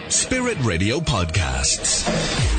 Spirit Radio Podcasts.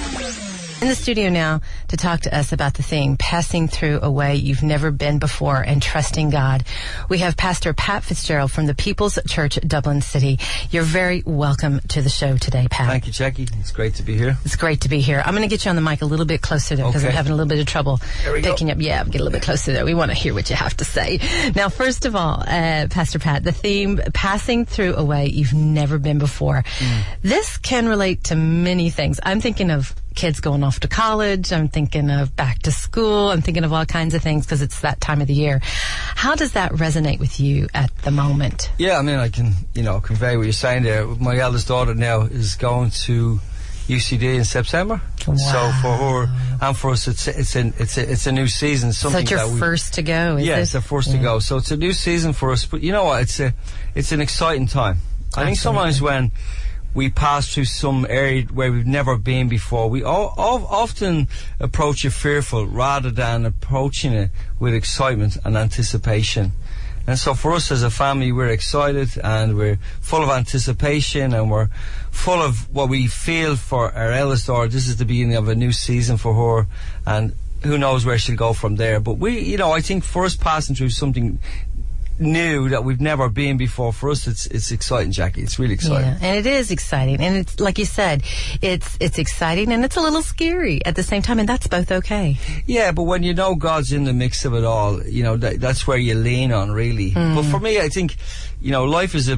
In the studio now to talk to us about the theme, passing through a way you've never been before and trusting God, we have Pastor Pat Fitzgerald from the People's Church, Dublin City. You're very welcome to the show today, Pat. Thank you, Jackie. It's great to be here. It's great to be here. I'm going to get you on the mic a little bit closer there because I'm having a little bit of trouble picking up. Yeah, get a little bit closer there. We want to hear what you have to say. Now, first of all, Pastor Pat, the theme, passing through a way you've never been before. This can relate to many things. I'm thinking of kids going off to college. I'm thinking of back to school. I'm thinking of all kinds of things because it's that time of the year. How does that resonate with you at the moment? Yeah, I mean, I can, convey what you're saying there. My eldest daughter now is going to UCD in September. Wow. So for her and for us, it's a new season. Something so it's your first to go, is it? It's the first to go. So it's a new season for us. But you know what? It's an exciting time. I think sometimes when we pass through some area where we've never been before, we often approach it fearful rather than approaching it with excitement and anticipation. And so for us as a family, we're excited and we're full of anticipation and we're full of what we feel for our eldest daughter. This is the beginning of a new season for her, and who knows where she'll go from there. But I think for us passing through something new that we've never been before, for us it's exciting, Jackie. It's really exciting. Yeah, and it is exciting, and it's like you said, it's exciting and it's a little scary at the same time, and that's both okay. Yeah, but when you know God's in the mix of it all, that's where you lean on, really. But for me, I think life is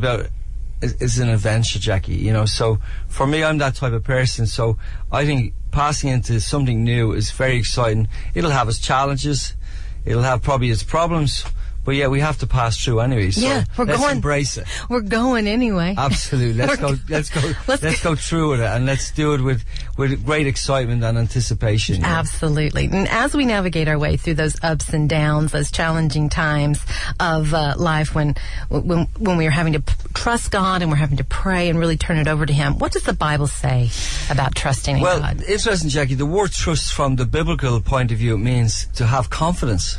an adventure, Jackie. So for me, I'm that type of person. So I think passing into something new is very exciting. It'll have its challenges, it'll have probably its problems. But yeah, we have to pass through anyway. So let's embrace it. We're going anyway. Absolutely. Let's go through it, and let's do it with great excitement and anticipation. Absolutely. And as we navigate our way through those ups and downs, those challenging times of life when we're having to trust God and we're having to pray and really turn it over to Him, what does the Bible say about trusting in God? Well, interesting, Jackie. The word trust from the biblical point of view means to have confidence,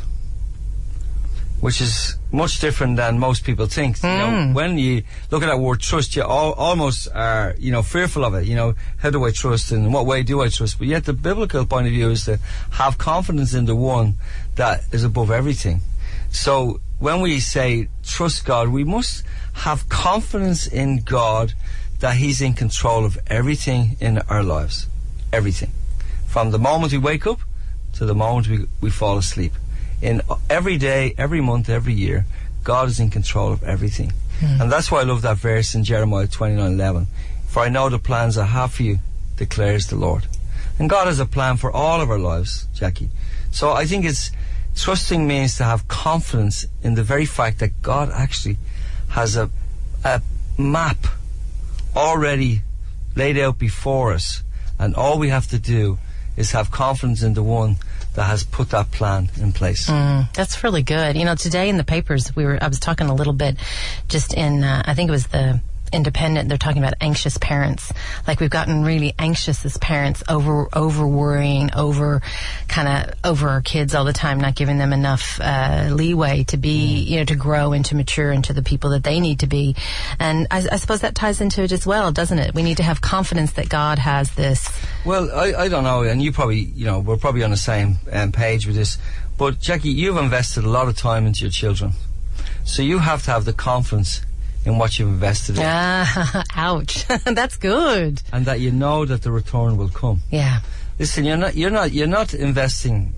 which is much different than most people think. When you look at that word trust, you almost are, fearful of it. How do I trust, and in what way do I trust? But yet the biblical point of view is to have confidence in the one that is above everything. So when we say trust God, we must have confidence in God that He's in control of everything in our lives. Everything. From the moment we wake up to the moment we fall asleep. In every day, every month, every year, God is in control of everything. And that's why I love that verse in Jeremiah 29:11. For I know the plans I have for you, declares the Lord. And God has a plan for all of our lives, Jackie. So I think trusting means to have confidence in the very fact that God actually has a map already laid out before us. And all we have to do is have confidence in the one that has put that plan in place. That's really good. Today in the papers, I was talking a little bit just in, I think it was the Independent, they're talking about anxious parents. Like, we've gotten really anxious as parents, over worrying, over our kids all the time, not giving them enough leeway to be, to grow and to mature into the people that they need to be. And I suppose that ties into it as well, doesn't it? We need to have confidence that God has this. Well, I don't know, and you probably, we're probably on the same page with this, but Jackie, you've invested a lot of time into your children. So you have to have the confidence in what you've invested in. Ouch. That's good. And that you know that the return will come. Yeah. Listen, you're not investing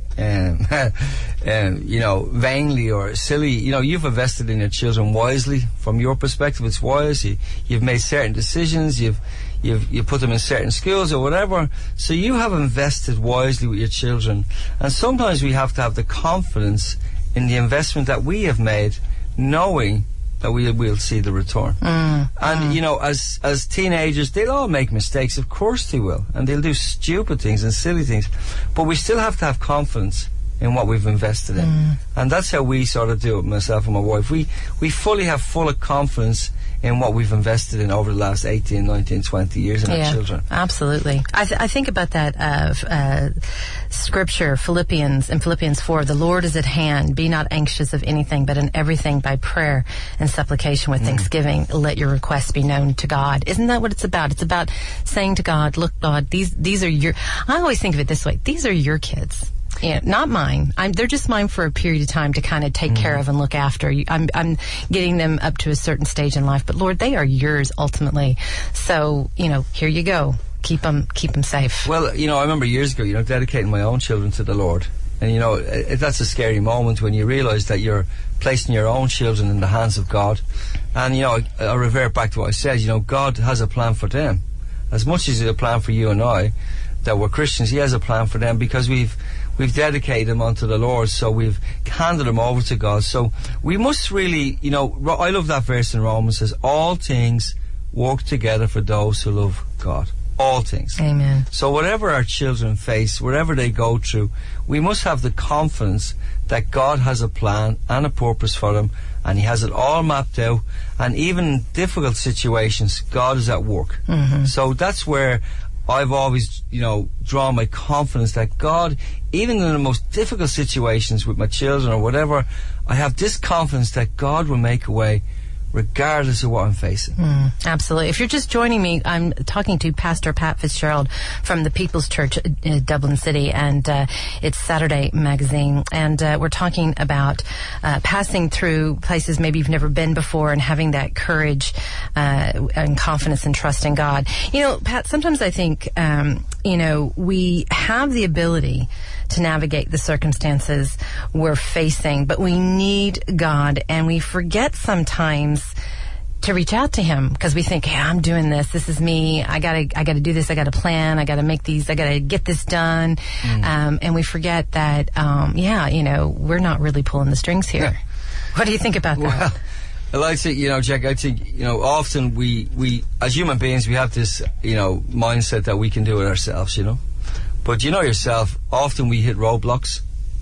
vainly or silly. You've invested in your children wisely. From your perspective, it's wise. You've made certain decisions. You've put them in certain schools or whatever. So you have invested wisely with your children. And sometimes we have to have the confidence in the investment that we have made, knowing that we'll see the return. And as teenagers, they'll all make mistakes. Of course they will, and they'll do stupid things and silly things. But we still have to have confidence in what we've invested in, and that's how we sort of do it. Myself and my wife, we fully have full of confidence in what we've invested in over the last 18, 19, 20 years in our children. Absolutely. I think about that scripture, Philippians 4, the Lord is at hand. Be not anxious of anything, but in everything by prayer and supplication with thanksgiving, let your requests be known to God. Isn't that what it's about? It's about saying to God, look, God, these are your, I always think of it this way, these are your kids. Yeah, not mine. They're just mine for a period of time to kind of take care of and look after. I'm getting them up to a certain stage in life, but Lord, they are yours ultimately. So, here you go. Keep them safe. Well, I remember years ago, dedicating my own children to the Lord. And, that's a scary moment when you realize that you're placing your own children in the hands of God. And, I'll revert back to what I said. God has a plan for them. As much as He has a plan for you and I, that we're Christians, He has a plan for them because we've dedicated them unto the Lord, so we've handed them over to God. So we must really, I love that verse in Romans, says, all things work together for those who love God. All things. Amen. So whatever our children face, wherever they go through, we must have the confidence that God has a plan and a purpose for them, and He has it all mapped out, and even in difficult situations, God is at work. So that's where I've always, drawn my confidence that God, even in the most difficult situations with my children or whatever, I have this confidence that God will make a way regardless of what I'm facing. Absolutely. If you're just joining me, I'm talking to Pastor Pat Fitzgerald from the People's Church in Dublin City, and it's Saturday Magazine, and we're talking about passing through places maybe you've never been before and having that courage and confidence and trust in God. Pat, sometimes I think, we have the ability to navigate the circumstances we're facing, but we need God, and we forget sometimes to reach out to Him because we think, hey, I'm doing this. This is me. I gotta do this. I gotta plan. I gotta make these. I gotta get this done. And we forget that, we're not really pulling the strings here. Yeah. What do you think about that? Well, I'd say, Jack, often we, as human beings, we have this, mindset that we can do it ourselves, But yourself, often we hit roadblocks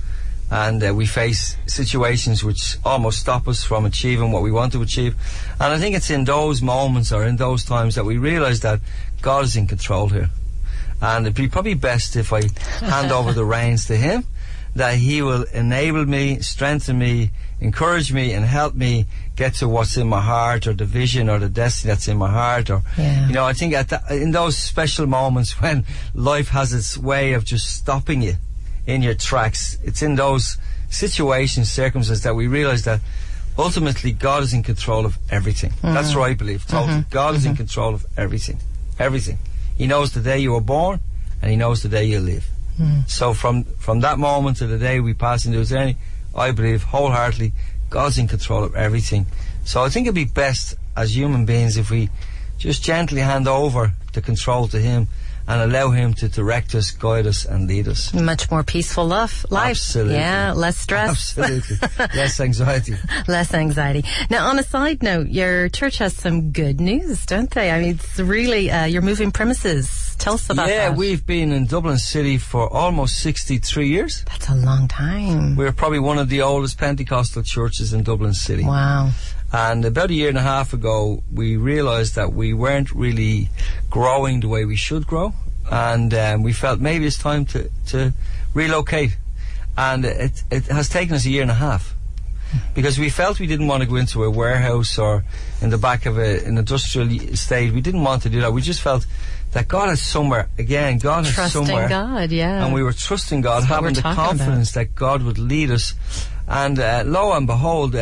and we face situations which almost stop us from achieving what we want to achieve. And I think it's in those moments or in those times that we realize that God is in control here. And it'd be probably best if I hand over the reins to Him, that He will enable me, strengthen me, encourage me, and help me get to what's in my heart, or the vision or the destiny that's in my heart. Or I think in those special moments when life has its way of just stopping you in your tracks, it's in those situations, circumstances, that we realize that ultimately God is in control of everything. That's what I believe. Totally. God is in control of everything. Everything. He knows the day you were born, and He knows the day you live. So from that moment to the day we pass into eternity, I believe wholeheartedly God's in control of everything. So I think it'd be best as human beings if we just gently hand over the control to Him and allow Him to direct us, guide us, and lead us. Much more peaceful life. Absolutely. Yeah, less stress. Absolutely. Less anxiety. Less anxiety. Now, on a side note, your church has some good news, don't they? I mean, it's really, you're moving premises. Tell us about that. Yeah, we've been in Dublin City for almost 63 years. That's a long time. We're probably one of the oldest Pentecostal churches in Dublin City. Wow. And about a year and a half ago, we realised that we weren't really growing the way we should grow. And we felt maybe it's time to relocate. And it has taken us a year and a half. Because we felt we didn't want to go into a warehouse or in the back of an industrial estate. We didn't want to do that. We just felt that God has somewhere. Again, God has somewhere. Trusting God, yeah. And we were trusting God, having the confidence that God would lead us. And lo and behold,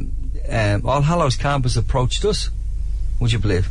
All Hallows Campus approached us, would you believe?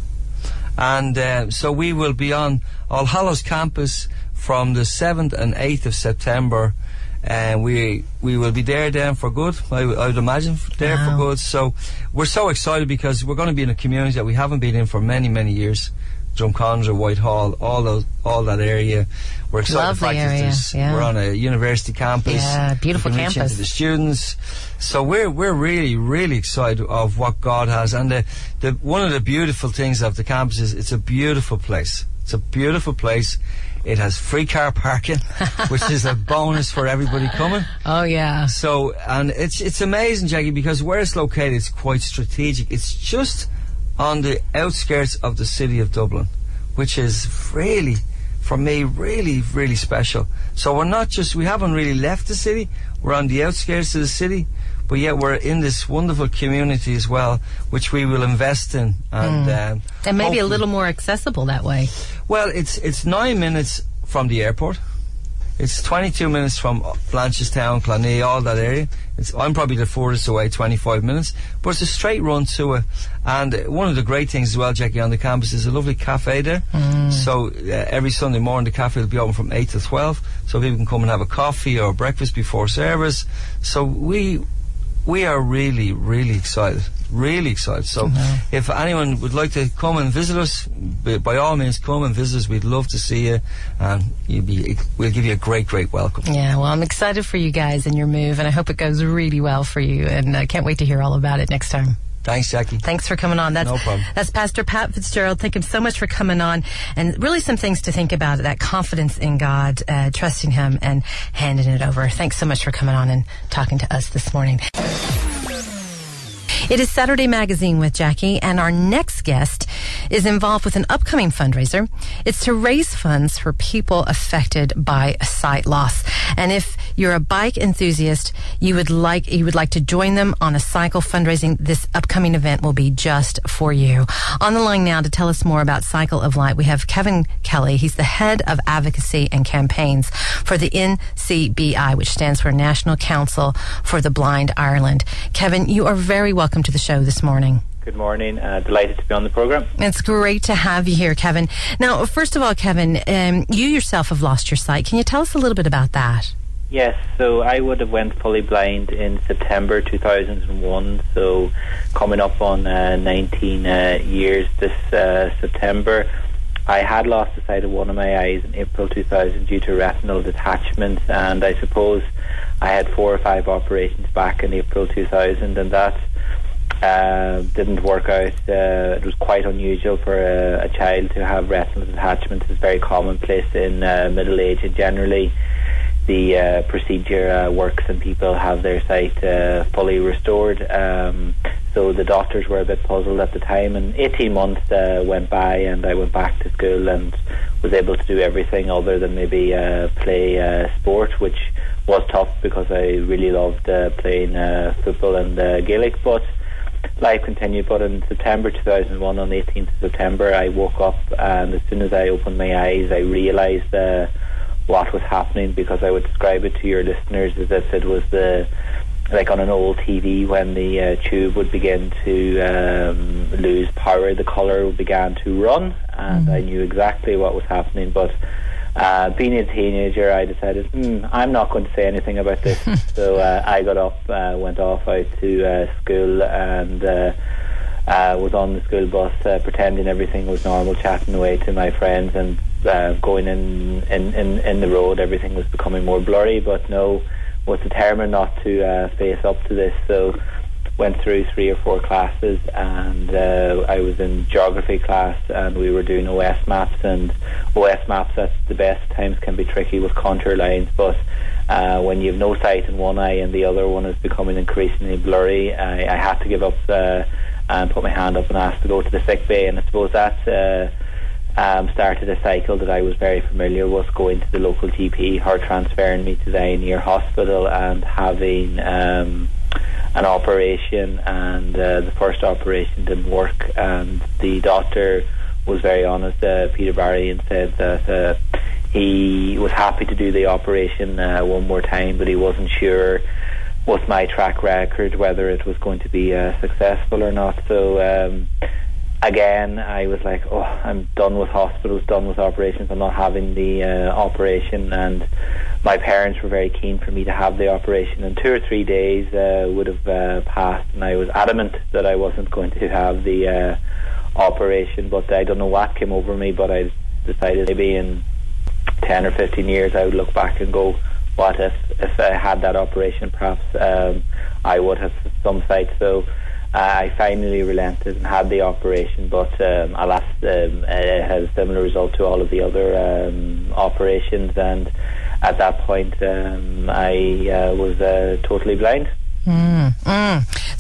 And so we will be on All Hallows Campus from the 7th and 8th of September, and we will be there then for good. I would imagine there for good. So we're so excited because we're going to be in a community that we haven't been in for many, many years. Drumcondra, Whitehall, all that area. We're excited. Lovely area. We're on a university campus. Yeah, beautiful we can campus. reach into the students. So we're really, really excited of what God has. And the one of the beautiful things of the campus is it's a beautiful place. It's a beautiful place. It has free car parking, which is a bonus for everybody coming. Oh yeah. So, and it's amazing, Jackie, because where it's located is quite strategic. It's just on the outskirts of the city of Dublin, which is really, for me, really, really special. So we haven't really left the city, we're on the outskirts of the city, but yet we're in this wonderful community as well, which we will invest in. And maybe a little more accessible that way. Well, it's 9 minutes from the airport. It's 22 minutes from Blanchardstown, Clonee, all that area. I'm probably the furthest away, 25 minutes. But it's a straight run to it. And one of the great things as well, Jackie, on the campus is a lovely cafe there. So every Sunday morning the cafe will be open from 8 to 12. So people can come and have a coffee or breakfast before service. So we are really, really excited. Really excited. So if anyone would like to come and visit us, by all means come and visit us. We'd love to see you, and we'll give you a great, great welcome. Yeah, well, I'm excited for you guys and your move, and I hope it goes really well for you, and I can't wait to hear all about it next time. Thanks, Jackie. Thanks for coming on. No problem. That's Pastor Pat Fitzgerald. Thank him so much for coming on, and really some things to think about, that confidence in God, trusting Him, and handing it over. Thanks so much for coming on and talking to us this morning. It is Saturday Magazine with Jackie, and our next guest is involved with an upcoming fundraiser. It's to raise funds for people affected by sight loss. And if you're a bike enthusiast, you would like to join them on a cycle fundraising, this upcoming event will be just for you. On the line now to tell us more about Cycle of Light, we have Kevin Kelly. He's the head of advocacy and campaigns for the NCBI, which stands for National Council for the Blind Ireland. Kevin, you are very welcome to the show this morning. Good morning. Delighted to be on the program. It's great to have you here, Kevin. Now, first of all, Kevin, you yourself have lost your sight. Can you tell us a little bit about that? Yes, so I would have went fully blind in September 2001, so coming up on 19 years this September. I had lost the sight of one of my eyes in April 2000 due to retinal detachment, and I suppose I had 4 or 5 operations back in April 2000, and that didn't work out. It was quite unusual for a child to have retinal detachment. It's very commonplace in middle age, and generally the procedure works and people have their sight fully restored. So the doctors were a bit puzzled at the time, and 18 months went by, and I went back to school and was able to do everything other than maybe play sport, which was tough because I really loved playing football and Gaelic, but life continued. But in September 2001, on the 18th of September, I woke up, and as soon as I opened my eyes, I realised what was happening, because I would describe it to your listeners as if it was like on an old TV when the tube would begin to lose power, the colour began to run, and I knew exactly what was happening. But being a teenager, I decided, I'm not going to say anything about this. So I got up, went off out to school, and was on the school bus pretending everything was normal, chatting away to my friends, and going in the road, everything was becoming more blurry, but was determined not to face up to this. So went through 3 or 4 classes, and I was in geography class, and we were doing OS maps, and OS maps at the best times can be tricky with contour lines, but when you have no sight in one eye and the other one is becoming increasingly blurry, I had to give up and put my hand up and ask to go to the sick bay. And I suppose that started a cycle that I was very familiar with, going to the local GP, her transferring me to the Eye Hospital and having an operation, and the first operation didn't work, and the doctor was very honest, Peter Barry, and said that he was happy to do the operation one more time, but he wasn't sure with my track record whether it was going to be successful or not. So again, I was like, I'm done with hospitals, done with operations, I'm not having the operation. And my parents were very keen for me to have the operation, and 2 or 3 days would have passed, and I was adamant that I wasn't going to have the operation. But I don't know what came over me, but I decided maybe in 10 or 15 years I would look back and go, what if I had that operation, perhaps I would have some sight. So I finally relented and had the operation, but alas, it had a similar result to all of the other operations, and at that point I was totally blind.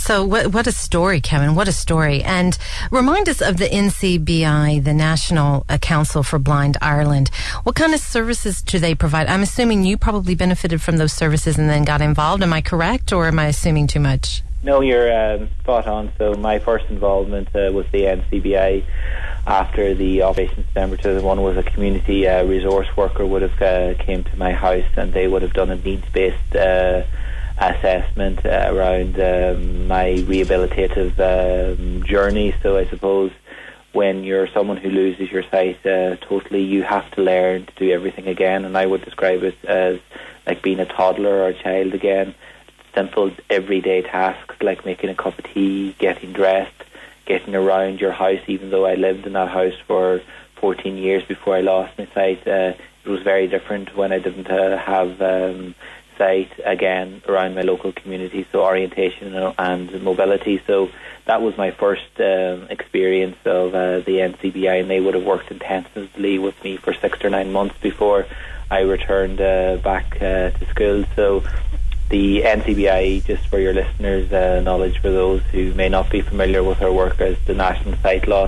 So what a story, Kevin. What a story. And remind us of the NCBI, the National Council for Blind Ireland. What kind of services do they provide? I'm assuming you probably benefited from those services and then got involved. Am I correct, or am I assuming too much? No, you're spot on. So my first involvement was the NCBI after the Operation December 2001. Was a community resource worker would have came to my house, and they would have done a needs-based assessment around my rehabilitative journey. So I suppose when you're someone who loses your sight totally, you have to learn to do everything again, and I would describe it as like being a toddler or a child again. Simple everyday tasks like making a cup of tea, getting dressed, getting around your house. Even though I lived in that house for 14 years before I lost my sight, it was very different when I didn't have sight again around my local community. So orientation and mobility. So that was my first experience of the NCBI, and they would have worked intensively with me for 6 or 9 months before I returned back to school. So the NCBI, just for your listeners' knowledge, for those who may not be familiar with our work as the National Sight Loss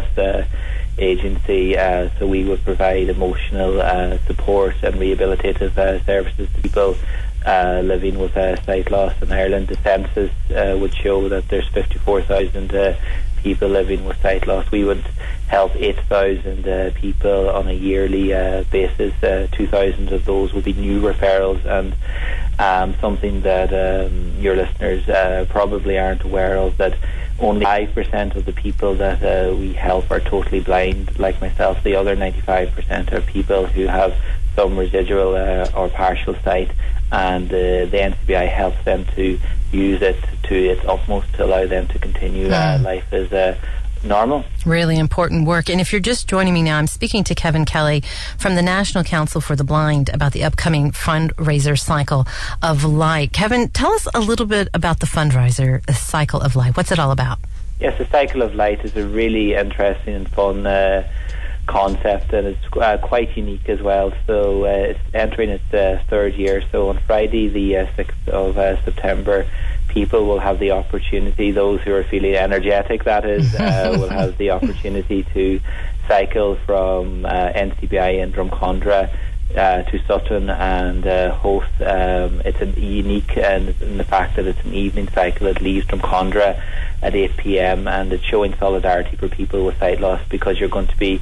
Agency, so we would provide emotional support and rehabilitative services to people living with sight loss in Ireland. The census would show that there's 54,000 people living with sight loss. We would help 8,000 people on a yearly basis. 2,000 of those would be new referrals, and something that your listeners probably aren't aware of, that only 5% of the people that we help are totally blind, like myself. The other 95% are people who have some residual or partial sight, and the NCBI helps them to use it to its utmost to allow them to continue life as normal. Really important work. And if you're just joining me now, I'm speaking to Kevin Kelly from the National Council for the Blind about the upcoming fundraiser Cycle of Light. Kevin, tell us a little bit about the fundraiser, the Cycle of Light. What's it all about? Yes, the Cycle of Light is a really interesting and fun concept, and it's quite unique as well. So it's entering its third year. So on Friday the 6th of September, people will have the opportunity, those who are feeling energetic that is, will have the opportunity to cycle from NCBI in Drumcondra to Sutton and host. It's a unique in the fact that it's an evening cycle. It leaves Drumcondra at 8 p.m. and it's showing solidarity for people with sight loss, because you're going to be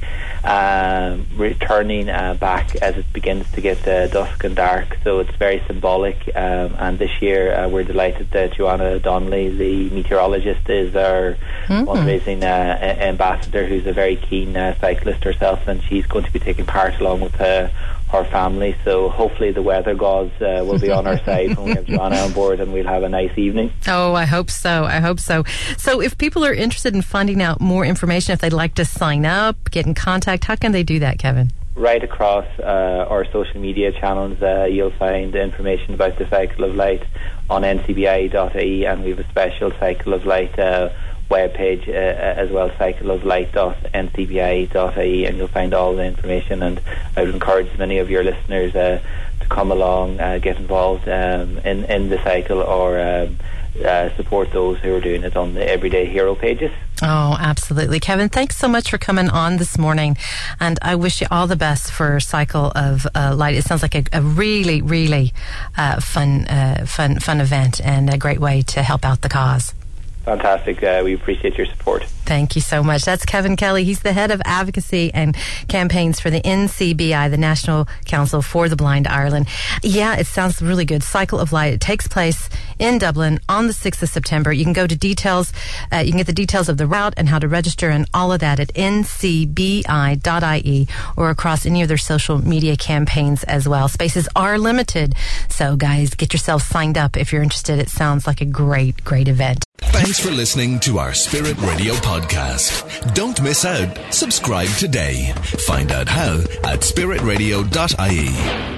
returning back as it begins to get dusk and dark. So it's very symbolic, and this year we're delighted that Joanna Donnelly, the meteorologist, is our fundraising ambassador, who's a very keen cyclist herself, and she's going to be taking part along with her family. So hopefully the weather gods will be on our side when we have Joanna on board, and we'll have a nice evening. Oh, I hope so. I hope so. So if people are interested in finding out more information, if they'd like to sign up, get in contact, how can they do that, Kevin? Right across our social media channels, you'll find information about the Cycle of Light on ncbi.ie, and we have a special Cycle of Light webpage as well, cycleoflight.ncbi.ie, and you'll find all the information. And I would encourage many of your listeners to come along, get involved in the cycle, or support those who are doing it on the Everyday Hero pages. Oh, absolutely. Kevin, thanks so much for coming on this morning, and I wish you all the best for Cycle of Light. It sounds like a really, really fun event, and a great way to help out the cause. Fantastic. We appreciate your support. Thank you so much. That's Kevin Kelly. He's the head of advocacy and campaigns for the NCBI, the National Council for the Blind Ireland. Yeah, it sounds really good. Cycle of Light. It takes place in Dublin on the 6th of September. You can go to details. You can get the details of the route and how to register and all of that at ncbi.ie or across any of their social media campaigns as well. Spaces are limited. So guys, get yourself signed up if you're interested. It sounds like a great, great event. Thanks for listening to our Spirit Radio podcast. Don't miss out. Subscribe today. Find out how at spiritradio.ie.